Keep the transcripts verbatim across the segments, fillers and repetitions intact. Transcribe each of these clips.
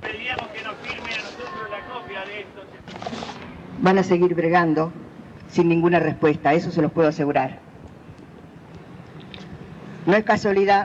pedíamos que nos firmen a nosotros la copia de esto. Van a seguir bregando sin ninguna respuesta, eso se los puedo asegurar. No es casualidad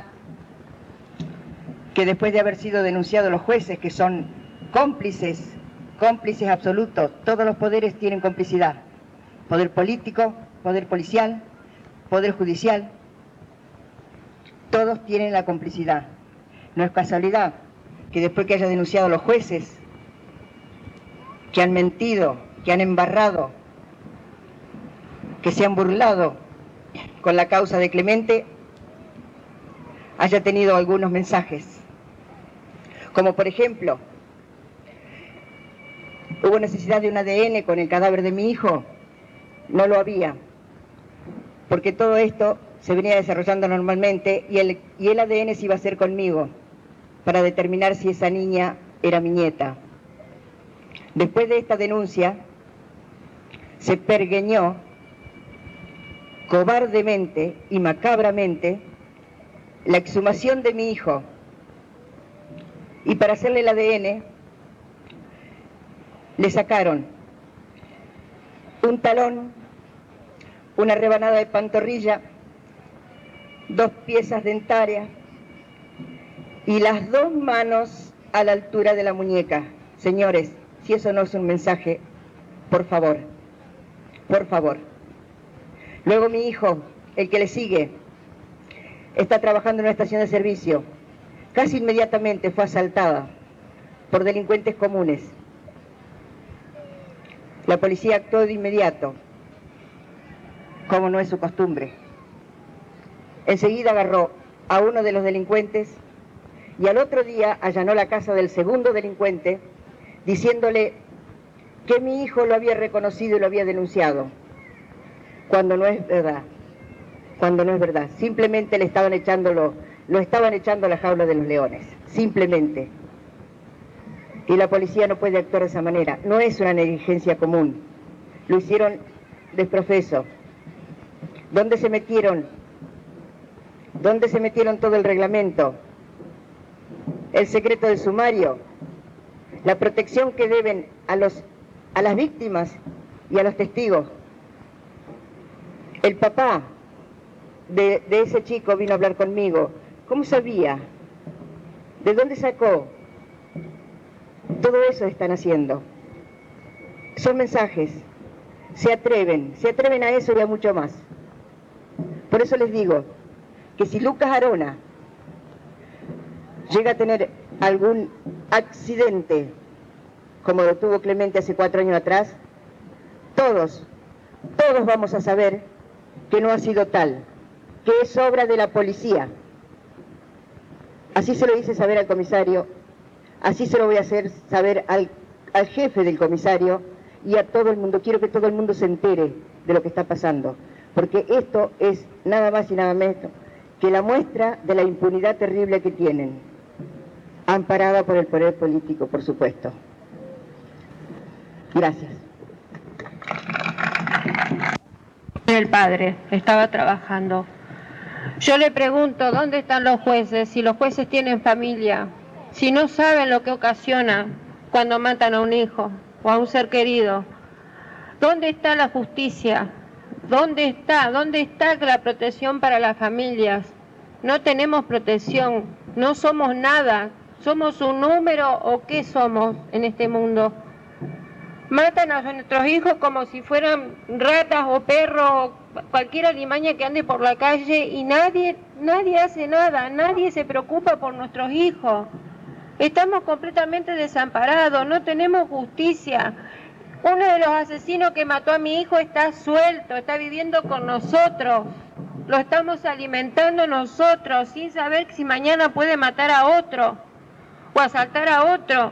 que después de haber sido denunciados los jueces, que son cómplices, cómplices absolutos, todos los poderes tienen complicidad, poder político, poder policial, poder judicial, todos tienen la complicidad. No es casualidad que después que haya denunciado los jueces, que han mentido, que han embarrado, que se han burlado con la causa de Clemente, haya tenido algunos mensajes, como por ejemplo, ¿hubo necesidad de un A D N con el cadáver de mi hijo? No lo había, porque todo esto se venía desarrollando normalmente y el, y el A D N se iba a hacer conmigo para determinar si esa niña era mi nieta. Después de esta denuncia, se pergeñó cobardemente y macabramente la exhumación de mi hijo, y para hacerle el A D N le sacaron un talón, una rebanada de pantorrilla, dos piezas dentarias y las dos manos a la altura de la muñeca. Señores, si eso no es un mensaje, por favor, por favor. Luego mi hijo, el que le sigue, está trabajando en una estación de servicio. Casi inmediatamente fue asaltada por delincuentes comunes. La policía actuó de inmediato, como no es su costumbre. Enseguida agarró a uno de los delincuentes y al otro día allanó la casa del segundo delincuente, diciéndole que mi hijo lo había reconocido y lo había denunciado, cuando no es verdad, cuando no es verdad. Simplemente le estaban echándolo, lo estaban echando a la jaula de los leones, simplemente. Y la policía no puede actuar de esa manera, no es una negligencia común, lo hicieron desprofeso. ¿Dónde se metieron? ¿Dónde se metieron todo el reglamento? El secreto del sumario, la protección que deben a, los, a las víctimas y a los testigos. El papá de, de ese chico vino a hablar conmigo. ¿Cómo sabía? ¿De dónde sacó? Todo eso están haciendo. Son mensajes. Se atreven, se atreven a eso y a mucho más. Por eso les digo que si Lucas Arona llega a tener algún accidente como lo tuvo Clemente hace cuatro años atrás, todos, todos vamos a saber que no ha sido tal, que es obra de la policía. Así se lo hice saber al comisario, así se lo voy a hacer saber al, al jefe del comisario y a todo el mundo. Quiero que todo el mundo se entere de lo que está pasando, porque esto es nada más y nada menos que la muestra de la impunidad terrible que tienen, amparada por el poder político, por supuesto. Gracias. El padre estaba trabajando. Yo le pregunto, ¿dónde están los jueces? Si los jueces tienen familia, si no saben lo que ocasiona cuando matan a un hijo o a un ser querido. ¿Dónde está la justicia? ¿Dónde está? ¿Dónde está la protección para las familias? No tenemos protección, no somos nada. ¿Somos un número o qué somos en este mundo? Matan a nuestros hijos como si fueran ratas o perros, cualquier alimaña que ande por la calle, y nadie, nadie hace nada, nadie se preocupa por nuestros hijos. Estamos completamente desamparados, no tenemos justicia. Uno de los asesinos que mató a mi hijo está suelto, está viviendo con nosotros. Lo estamos alimentando nosotros sin saber si mañana puede matar a otro o asaltar a otro.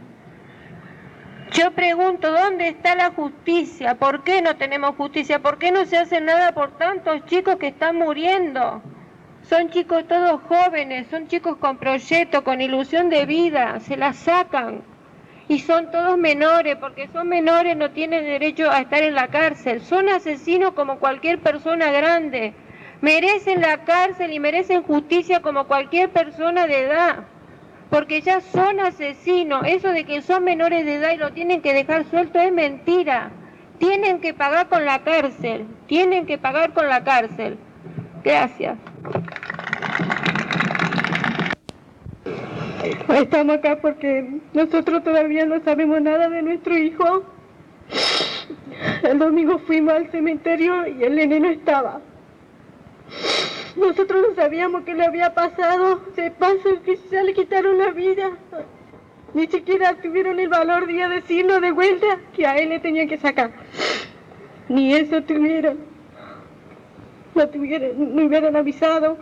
Yo pregunto, ¿dónde está la justicia? ¿Por qué no tenemos justicia? ¿Por qué no se hace nada por tantos chicos que están muriendo? Son chicos todos jóvenes, son chicos con proyecto, con ilusión de vida, se la sacan. Y son todos menores, porque son menores, no tienen derecho a estar en la cárcel. Son asesinos como cualquier persona grande. Merecen la cárcel y merecen justicia como cualquier persona de edad. porque ya son asesinos. Eso de que son menores de edad y lo tienen que dejar suelto es mentira. Tienen que pagar con la cárcel, tienen que pagar con la cárcel. Gracias. Estamos acá porque nosotros todavía no sabemos nada de nuestro hijo. El domingo fuimos al cementerio y el nene no estaba. Nosotros no sabíamos qué le había pasado. Se pasó que ya le quitaron la vida. Ni siquiera tuvieron el valor de ir a decirnos de vuelta que a él le tenían que sacar. Ni eso tuvieron. No tuvieron, no hubieran avisado.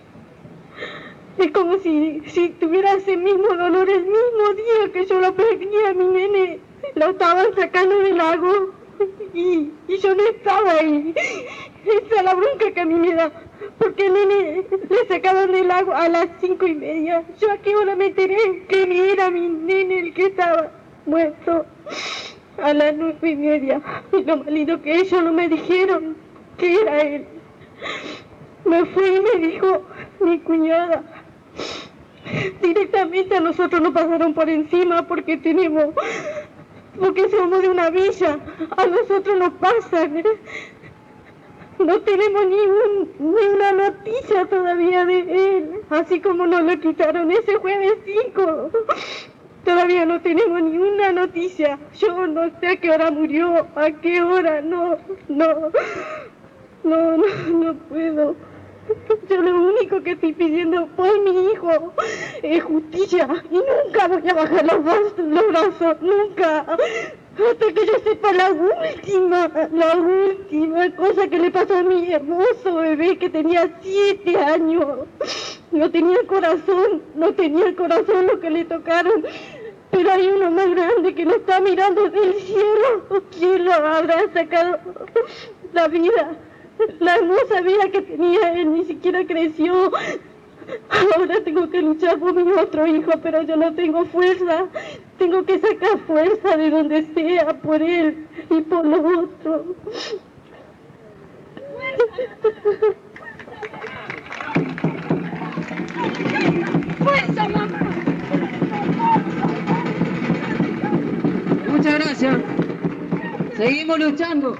Es como si, si tuviera ese mismo dolor el mismo día que yo lo perdí a mi nene. Lo estaban sacando del lago y, y yo no estaba ahí. Esa es la bronca que a mí me da. Porque el nene le sacaban del lago a las cinco y media. Yo a qué hora me enteré que era mi nene el que estaba muerto a las nueve y media. Y lo más lindo que ellos no me dijeron que era él. Me fue y me dijo mi cuñada. Directamente a nosotros nos pasaron por encima porque tenemos, porque somos de una villa. A nosotros nos pasan. No tenemos ni, un, ni una noticia todavía de él, así como nos lo quitaron ese jueves cinco. Todavía no tenemos ni una noticia. Yo no sé a qué hora murió, a qué hora, no, no, no, no, no puedo. Yo lo único que estoy pidiendo por mi hijo es justicia y nunca voy a bajar los brazos, los brazos, nunca. Hasta que yo sepa la última, la última cosa que le pasó a mi hermoso bebé que tenía siete años. No tenía corazón, no tenía corazón lo que le tocaron. Pero hay uno más grande que lo está mirando del cielo. ¿Quién lo habrá sacado la vida? La hermosa vida que tenía él ni siquiera creció. Ahora tengo que luchar por mi otro hijo, pero yo no tengo fuerza. Tengo que sacar fuerza de donde sea por él y por los otros. ¡Fuerza, mamá! Muchas gracias. Seguimos luchando.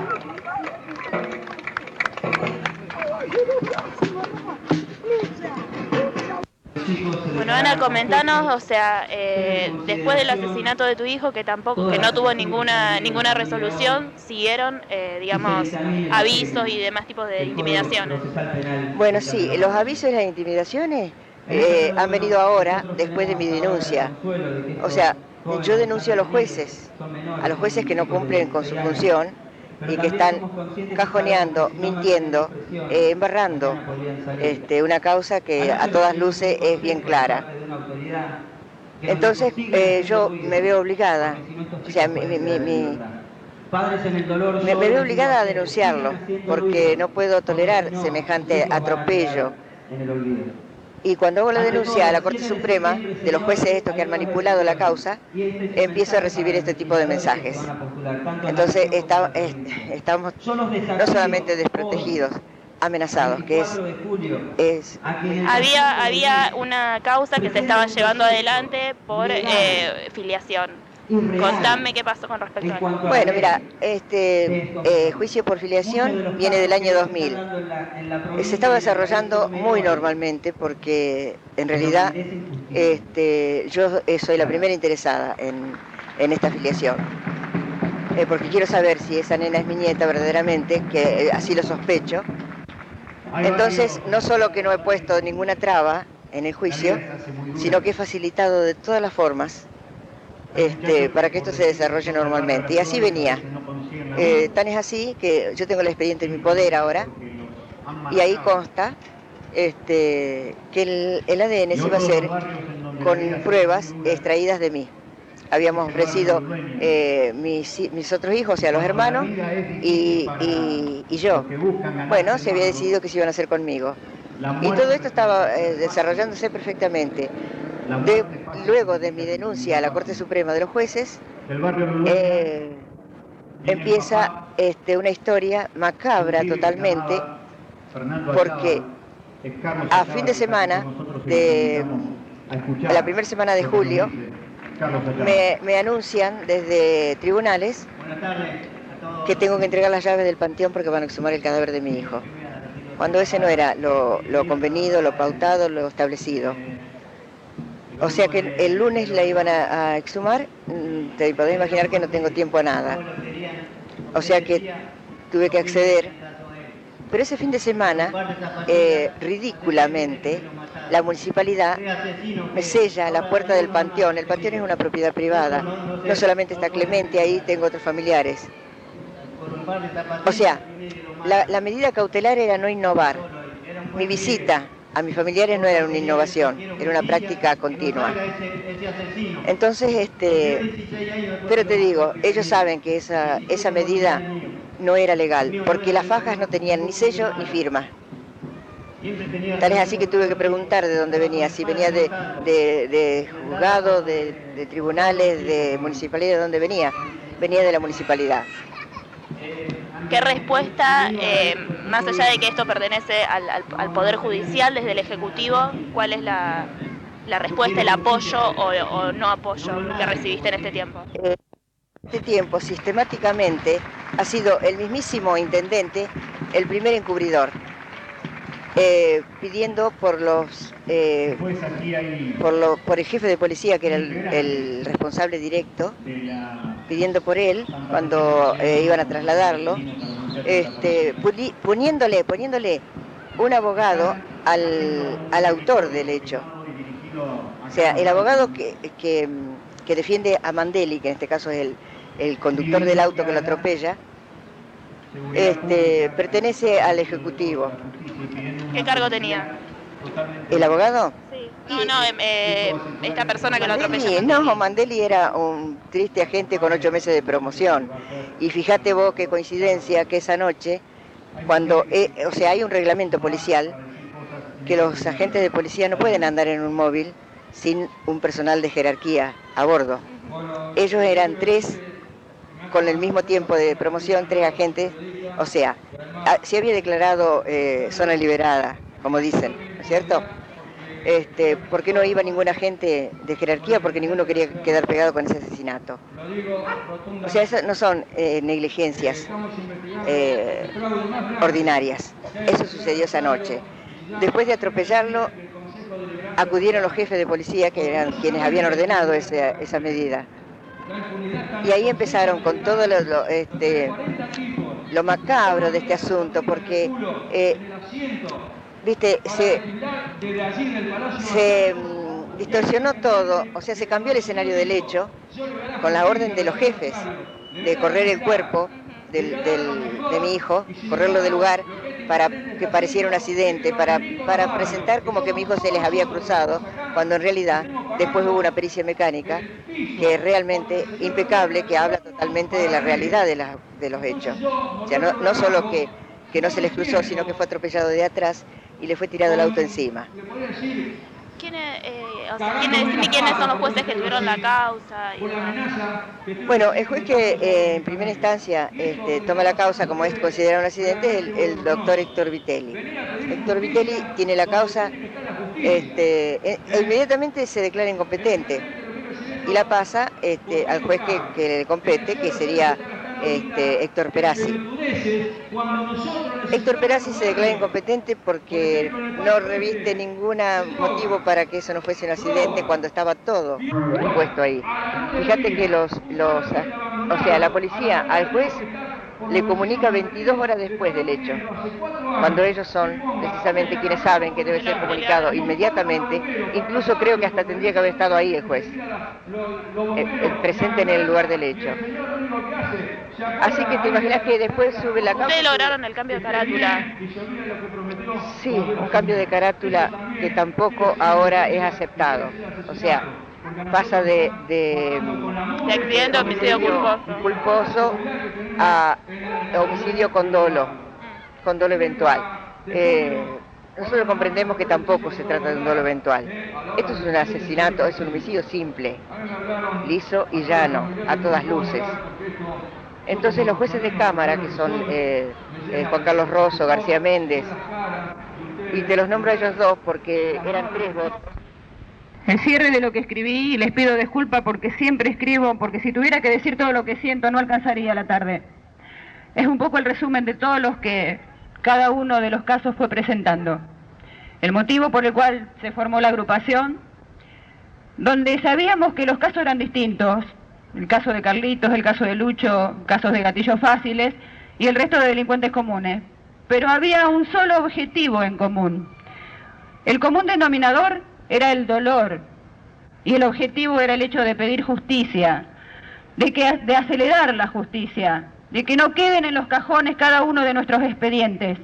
Bueno, Ana, comentanos, o sea, eh, después del asesinato de tu hijo, que tampoco, que no tuvo ninguna ninguna resolución, siguieron, eh, digamos, avisos y demás tipos de intimidaciones. Bueno, sí, los avisos y las intimidaciones eh, han venido ahora, después de mi denuncia. O sea, yo denuncio a los jueces, a los jueces que no cumplen con su función y que están cajoneando, mintiendo, eh, embarrando este, una causa que a todas luces es bien clara. Entonces eh, yo me veo obligada, o sea, mi, mi, mi, mi, me, me veo obligada a denunciarlo, porque no puedo tolerar semejante atropello. Y cuando hago la denuncia a la Corte Suprema, de los jueces estos que han manipulado la causa, empiezo a recibir este tipo de mensajes. Entonces está, es, estamos no solamente desprotegidos, amenazados, que es... es había, había una causa que se estaba llevando adelante por eh, filiación. Contame qué pasó con respecto a eso. Bueno, mira, este eh, juicio por filiación viene del año dos mil. Se estaba desarrollando muy normalmente porque en realidad este, yo soy la primera interesada en, en esta filiación. Eh, porque quiero saber si esa nena es mi nieta verdaderamente, que eh, así lo sospecho. Entonces, no solo que no he puesto ninguna traba en el juicio, sino que he facilitado de todas las formas Este, para que esto se desarrolle normalmente. Y así venía. Eh, tan es así que yo tengo el expediente en mi poder ahora, y ahí consta este, que el, el A D N se iba a hacer con pruebas extraídas de mí. Habíamos ofrecido eh, mis, mis otros hijos, o sea, los hermanos, y, y, y yo. Bueno, se había decidido que se iban a hacer conmigo. Y todo esto estaba eh, desarrollándose perfectamente. De, luego de mi denuncia a la Corte Suprema de los Jueces, eh, empieza este, una historia macabra totalmente, porque a fin de semana de, la primera semana de julio, me, me anuncian desde tribunales que tengo que entregar las llaves del panteón porque van a exhumar el cadáver de mi hijo, cuando ese no era lo, lo convenido, lo pautado, lo establecido. O sea que el lunes la iban a, a exhumar, te podés imaginar que no tengo tiempo a nada. O sea que tuve que acceder. Pero ese fin de semana, eh, ridículamente, la municipalidad me sella la puerta del panteón. El panteón es una propiedad privada. No solamente está Clemente ahí, tengo otros familiares. O sea, la, la medida cautelar era no innovar. Mi visita a mis familiares no era una innovación, era una práctica continua. Entonces, este, pero te digo, ellos saben que esa, esa medida no era legal, porque las fajas no tenían ni sello ni firma. Tal es así que tuve que preguntar de dónde venía, si venía de, de, de juzgado, de, de tribunales, de municipalidad, de dónde venía. Venía de la municipalidad. ¿Qué respuesta, eh, más allá de que esto pertenece al, al, al Poder Judicial, desde el Ejecutivo, cuál es la, la respuesta, el apoyo o, o no apoyo que recibiste en este tiempo? En este tiempo, sistemáticamente, ha sido el mismísimo intendente el primer encubridor, eh, pidiendo por los, eh, por, lo, por el jefe de policía, que era el, el responsable directo, pidiendo por él cuando eh, iban a trasladarlo, este, poniéndole, poniéndole un abogado al, al autor del hecho. O sea, el abogado que, que, que defiende a Mandeli, que en este caso es el, el conductor del auto que lo atropella, este, pertenece al Ejecutivo. ¿Qué cargo tenía? ¿El abogado? Sí. No, no, eh, esta persona que lo atropella. Sí, no, Mandeli era un triste agente con ocho meses de promoción. Y fíjate vos qué coincidencia que esa noche, cuando, eh, o sea, hay un reglamento policial, que los agentes de policía no pueden andar en un móvil sin un personal de jerarquía a bordo. Ellos eran tres, con el mismo tiempo de promoción, tres agentes, o sea, se había declarado eh, zona liberada, como dicen, ¿no es cierto? Este, ¿por qué no iba ningún agente de jerarquía? Porque ninguno quería quedar pegado con ese asesinato. O sea, esas no son eh, negligencias eh, ordinarias. Eso sucedió esa noche. Después de atropellarlo, acudieron los jefes de policía, que eran quienes habían ordenado esa, esa medida. Y ahí empezaron con todo lo, lo, este, lo macabro de este asunto, porque... Eh, Viste, se, se um, distorsionó todo, o sea, se cambió el escenario del hecho con la orden de los jefes de correr el cuerpo del, del, de mi hijo, correrlo del lugar para que pareciera un accidente, para, para presentar como que mi hijo se les había cruzado, cuando en realidad después hubo una pericia mecánica que es realmente impecable, que habla totalmente de la realidad de, la, de los hechos. O sea, no, no solo que, que no se les cruzó, sino que fue atropellado de atrás y le fue tirado el auto encima. ¿Quiénes, eh, o sea, ¿quiénes, ¿quiénes son los jueces que tuvieron la causa? Y... Bueno, el juez que eh, en primera instancia este, toma la causa como es considerado un accidente es el, el doctor Héctor Vitelli. Héctor Vitelli tiene la causa, este, e, inmediatamente se declara incompetente y la pasa este, al juez que, que le compete, que sería Este, Héctor Perazzi. Héctor Perazzi se declara incompetente porque no reviste ningún motivo para que eso no fuese un accidente cuando estaba todo puesto ahí. Fíjate que los, los, o sea, la policía al juez le comunica veintidós horas después del hecho, cuando ellos son precisamente quienes saben que debe ser comunicado inmediatamente. Incluso creo que hasta tendría que haber estado ahí el juez, eh, eh, presente en el lugar del hecho. Así que te imaginas que después sube la causa. ¿Ustedes lograron el cambio de carátula? Sí, un cambio de carátula que tampoco ahora es aceptado. O sea, pasa de, de, de accidente a homicidio culposo. culposo a homicidio con dolo, con dolo eventual. Eh, nosotros comprendemos que tampoco se trata de un dolo eventual. Esto es un asesinato, es un homicidio simple, liso y llano, a todas luces. Entonces los jueces de cámara, que son eh, eh, Juan Carlos Rosso, García Méndez, y te los nombro a ellos dos porque eran tres votos, el cierre de lo que escribí y les pido disculpas porque siempre escribo, porque si tuviera que decir todo lo que siento no alcanzaría la tarde. Es un poco el resumen de todos los que cada uno de los casos fue presentando. El motivo por el cual se formó la agrupación, donde sabíamos que los casos eran distintos, el caso de Carlitos, el caso de Lucho, casos de gatillos fáciles y el resto de delincuentes comunes. Pero había un solo objetivo en común. El común denominador era el dolor y el objetivo era el hecho de pedir justicia, de, que, de acelerar la justicia, de que no queden en los cajones cada uno de nuestros expedientes.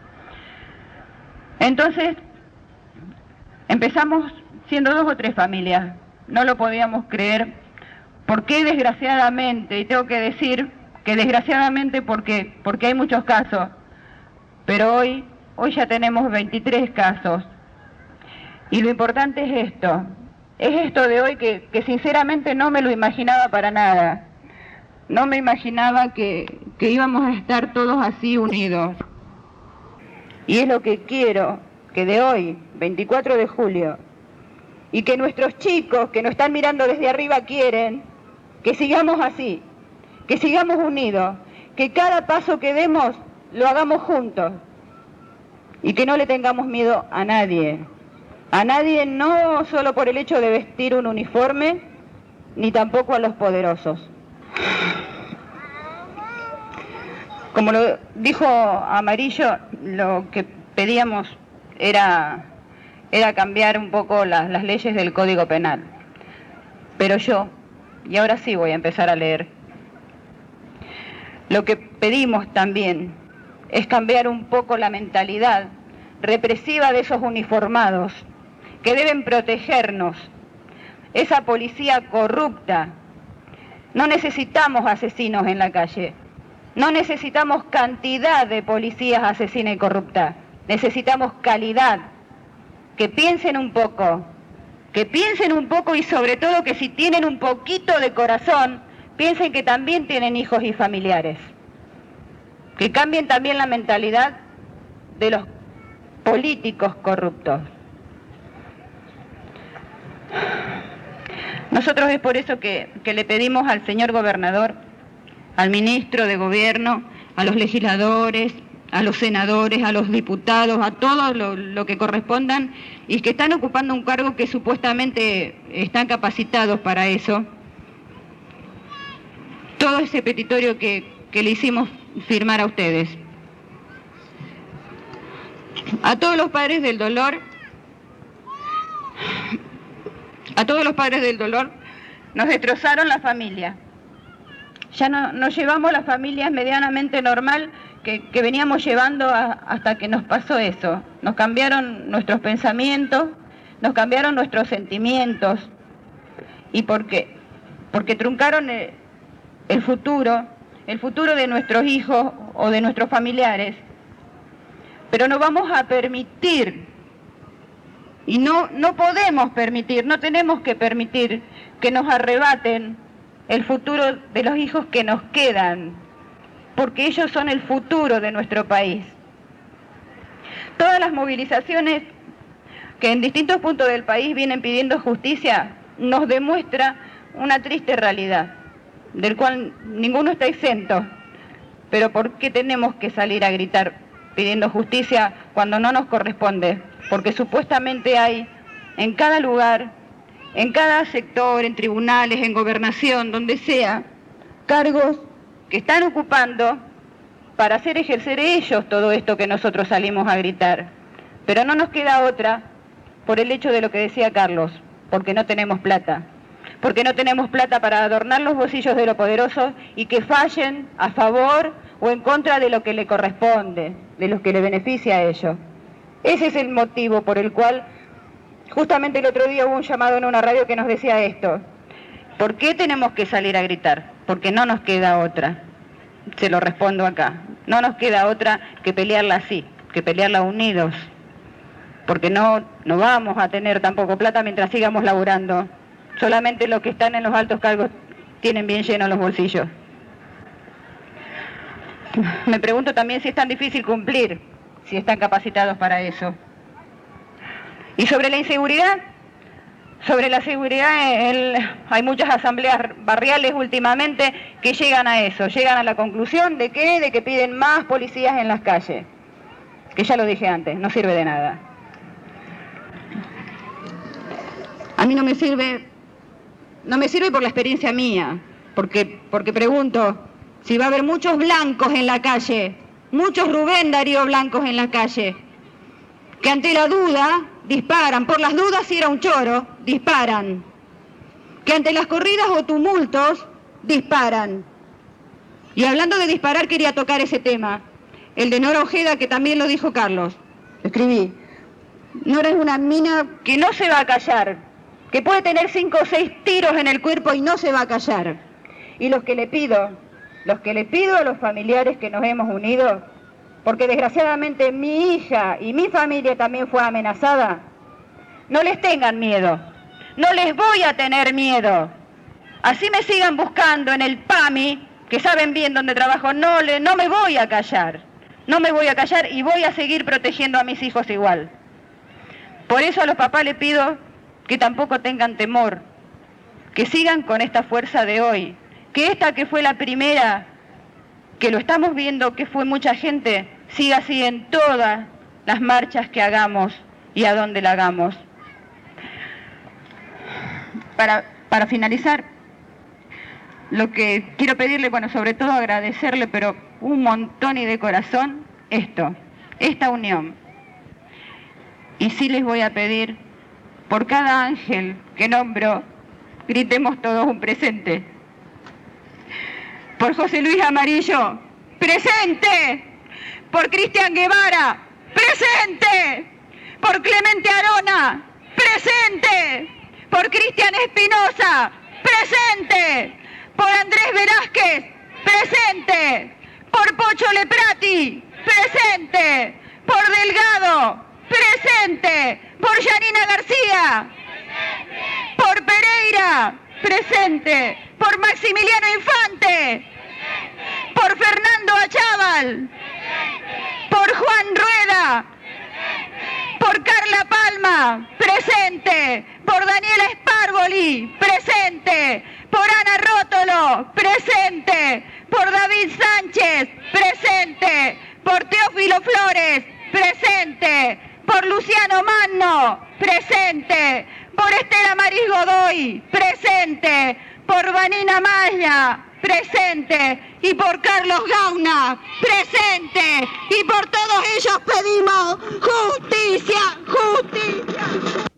Entonces, empezamos siendo dos o tres familias, no lo podíamos creer, porque desgraciadamente, y tengo que decir que desgraciadamente porque, porque hay muchos casos, pero hoy, hoy ya tenemos veintitrés casos. Y lo importante es esto, es esto de hoy que, que sinceramente no me lo imaginaba para nada. No me imaginaba que, que íbamos a estar todos así unidos. Y es lo que quiero, que de hoy, veinticuatro de julio, y que nuestros chicos que nos están mirando desde arriba quieren, que sigamos así, que sigamos unidos, que cada paso que demos lo hagamos juntos y que no le tengamos miedo a nadie. A nadie, no solo por el hecho de vestir un uniforme, ni tampoco a los poderosos. Como lo dijo Amarillo, lo que pedíamos era, era cambiar un poco las, las leyes del Código Penal. Pero yo, y ahora sí voy a empezar a leer, lo que pedimos también es cambiar un poco la mentalidad represiva de esos uniformados que deben protegernos, esa policía corrupta. No necesitamos asesinos en la calle, no necesitamos cantidad de policías asesinas y corruptas, necesitamos calidad, que piensen un poco, que piensen un poco y sobre todo que si tienen un poquito de corazón, piensen que también tienen hijos y familiares, que cambien también la mentalidad de los políticos corruptos. Nosotros es por eso que, que le pedimos al señor gobernador, al ministro de gobierno, a los legisladores, a los senadores, a los diputados, a todos lo, lo que correspondan y que están ocupando un cargo que supuestamente están capacitados para eso. Todo ese petitorio que, que le hicimos firmar a ustedes. A todos los padres del dolor, a todos los padres del dolor, nos destrozaron la familia. Ya no, nos llevamos las familias medianamente normal que, que veníamos llevando a, hasta que nos pasó eso. Nos cambiaron nuestros pensamientos, nos cambiaron nuestros sentimientos. ¿Y por qué? Porque truncaron el, el futuro, el futuro de nuestros hijos o de nuestros familiares. Pero no vamos a permitir, y no, no podemos permitir, no tenemos que permitir que nos arrebaten el futuro de los hijos que nos quedan, porque ellos son el futuro de nuestro país. Todas las movilizaciones que en distintos puntos del país vienen pidiendo justicia nos demuestra una triste realidad, del cual ninguno está exento. Pero ¿por qué tenemos que salir a gritar pidiendo justicia cuando no nos corresponde? Porque supuestamente hay en cada lugar, en cada sector, en tribunales, en gobernación, donde sea, cargos que están ocupando para hacer ejercer ellos todo esto que nosotros salimos a gritar. Pero no nos queda otra por el hecho de lo que decía Carlos, porque no tenemos plata. Porque no tenemos plata para adornar los bolsillos de los poderosos y que fallen a favor o en contra de lo que le corresponde, de lo que le beneficia a ellos. Ese es el motivo por el cual justamente el otro día hubo un llamado en una radio que nos decía esto. ¿Por qué tenemos que salir a gritar? Porque no nos queda otra. Se lo respondo acá. No nos queda otra que pelearla así, que pelearla unidos. Porque no, no vamos a tener tampoco plata mientras sigamos laburando. Solamente los que están en los altos cargos tienen bien llenos los bolsillos. Me pregunto también si es tan difícil cumplir, si están capacitados para eso. Y sobre la inseguridad, sobre la seguridad, el, hay muchas asambleas barriales últimamente que llegan a eso, llegan a la conclusión de que, de que piden más policías en las calles, que ya lo dije antes, no sirve de nada. A mí no me sirve, no me sirve por la experiencia mía, porque, porque pregunto si va a haber muchos blancos en la calle, muchos Rubén Darío blancos en la calle, que ante la duda disparan, por las dudas si era un choro, disparan, que ante las corridas o tumultos disparan. Y hablando de disparar quería tocar ese tema, el de Nora Ojeda, que también lo dijo Carlos, escribí, Nora es una mina que no se va a callar, que puede tener cinco o seis tiros en el cuerpo y no se va a callar. Y los que le pido, los que le pido a los familiares que nos hemos unido, porque desgraciadamente mi hija y mi familia también fue amenazada, no les tengan miedo, no les voy a tener miedo. Así me sigan buscando en el P A M I, que saben bien dónde trabajo, no, le, no me voy a callar, no me voy a callar y voy a seguir protegiendo a mis hijos igual. Por eso a los papás les pido que tampoco tengan temor, que sigan con esta fuerza de hoy, que esta que fue la primera, que lo estamos viendo que fue mucha gente, siga así en todas las marchas que hagamos y a donde la hagamos. Para, para finalizar, lo que quiero pedirle, bueno, sobre todo agradecerle, pero un montón y de corazón, esto, esta unión. Y sí les voy a pedir, por cada ángel que nombro, gritemos todos un presente. Por José Luis Amarillo, presente. Por Cristian Guevara, presente. Por Clemente Arona, presente. Por Cristian Espinosa, presente. Por Andrés Velázquez, presente. Por Pocho Leprati, presente. Por Delgado, presente. Por Yanina García, presente. Por Pereira, presente. Por Maximiliano Infante, presente. Por Fernando Achával, presente. Por Juan Rueda, presente. Por Carla Palma, presente. Por Daniela Spárvoli, presente. Por Ana Rótolo, presente. Por David Sánchez, presente. Por Teófilo Flores, presente. Por Luciano Manno, presente. Por Estela Maris Godoy, presente. Por Vanina Maya, presente. Y por Carlos Gauna, presente. Y por todos ellos pedimos justicia, justicia.